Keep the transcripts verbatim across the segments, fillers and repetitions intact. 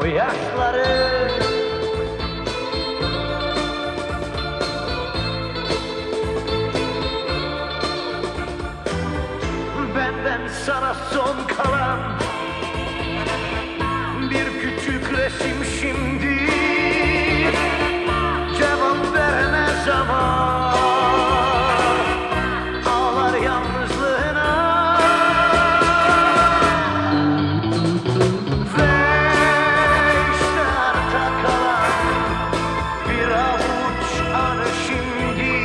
o yaşları. Benden sana son kalan bir küçük resim şimdi, cevap veremez ama ağlar yalnızlığına. Ve işte arta kalan bir avuç anı şimdi,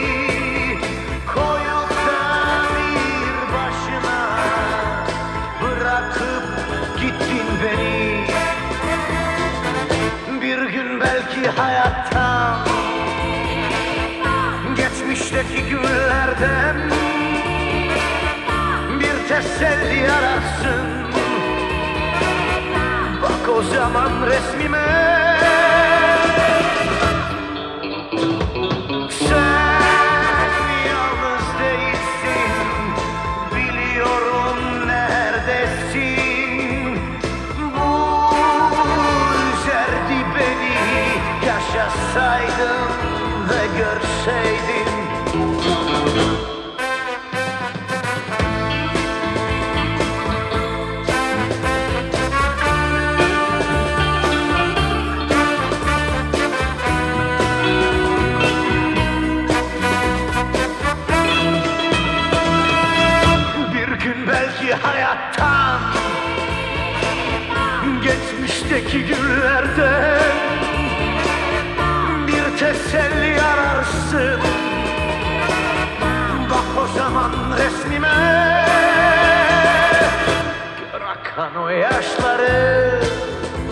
koyup da bir başına bırakıp gittin beni. Bir gün belki hayattan, geçmişteki günlerden bir teselli ararsın. Bak o zaman resmime, sen yalnız değilsin, biliyorum neredesin. Bu üzerdi beni, yaşasaydım ve görseydim. Bir gün belki hayattan, geçmişteki günlerden bir teselli ararsın. Bak o zaman resmime, gör akan o yaşları.